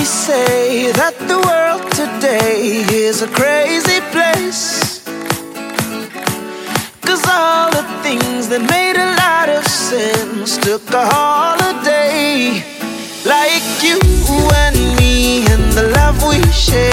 say that the world today is a crazy place. 'Cause all the things that made a lot of sense took a holiday. Like you and me and the love we share.